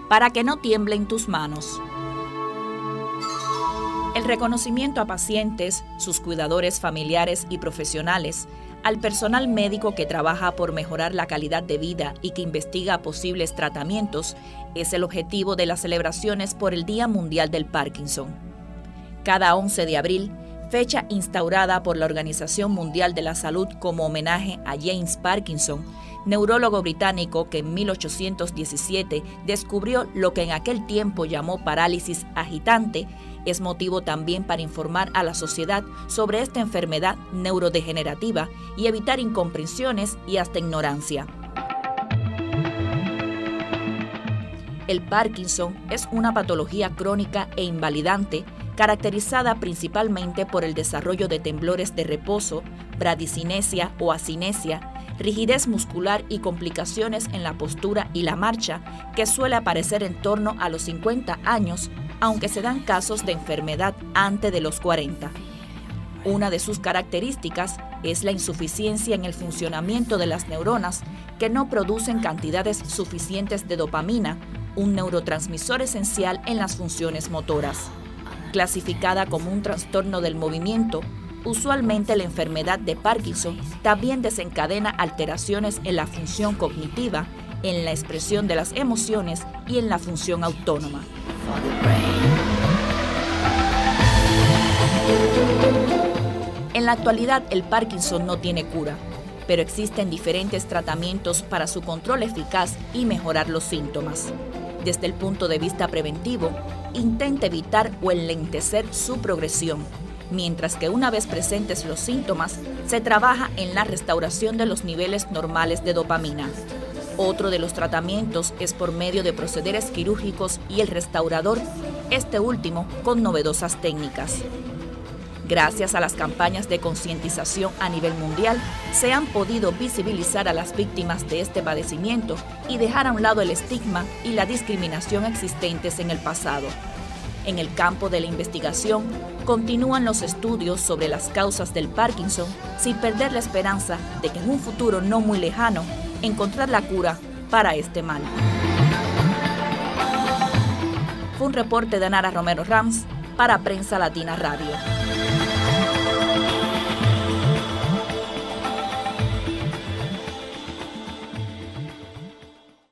para que no tiemblen tus manos. El reconocimiento a pacientes, sus cuidadores familiares y profesionales, al personal médico que trabaja por mejorar la calidad de vida y que investiga posibles tratamientos, es el objetivo de las celebraciones por el Día Mundial del Parkinson. Cada 11 de abril, fecha instaurada por la Organización Mundial de la Salud como homenaje a James Parkinson, neurólogo británico que en 1817 descubrió lo que en aquel tiempo llamó parálisis agitante, es motivo también para informar a la sociedad sobre esta enfermedad neurodegenerativa y evitar incomprensiones y hasta ignorancia. El Parkinson es una patología crónica e invalidante caracterizada principalmente por el desarrollo de temblores de reposo, bradicinesia o acinesia, rigidez muscular y complicaciones en la postura y la marcha que suele aparecer en torno a los 50 años, aunque se dan casos de enfermedad antes de los 40. Una de sus características es la insuficiencia en el funcionamiento de las neuronas que no producen cantidades suficientes de dopamina, un neurotransmisor esencial en las funciones motoras. Clasificada como un trastorno del movimiento, usualmente la enfermedad de Parkinson también desencadena alteraciones en la función cognitiva, en la expresión de las emociones y en la función autónoma. En la actualidad, el Parkinson no tiene cura, pero existen diferentes tratamientos para su control eficaz y mejorar los síntomas. Desde el punto de vista preventivo, intenta evitar o enlentecer su progresión, mientras que una vez presentes los síntomas, se trabaja en la restauración de los niveles normales de dopamina. Otro de los tratamientos es por medio de procederes quirúrgicos y el restaurador, este último con novedosas técnicas. Gracias a las campañas de concientización a nivel mundial, se han podido visibilizar a las víctimas de este padecimiento y dejar a un lado el estigma y la discriminación existentes en el pasado. En el campo de la investigación, continúan los estudios sobre las causas del Parkinson sin perder la esperanza de que en un futuro no muy lejano, encontrar la cura para este mal. Fue un reporte de Nara Romero Rams para Prensa Latina Radio.